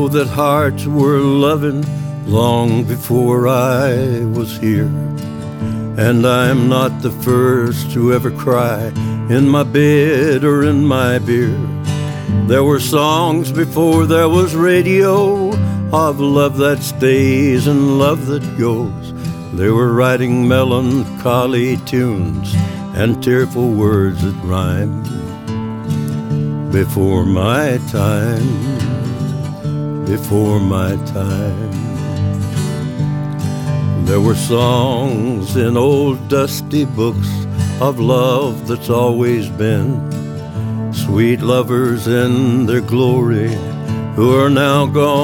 know that hearts were loving long before I was here. And I'm not the first to ever cry in my bed or in my beer. There were songs before there was radio of love that stays and love that goes. They were writing melancholy tunes and tearful words that rhyme. Before my time, before my time. There were songs in old dusty books of love that's always been. Sweet lovers in their glory who are now gone.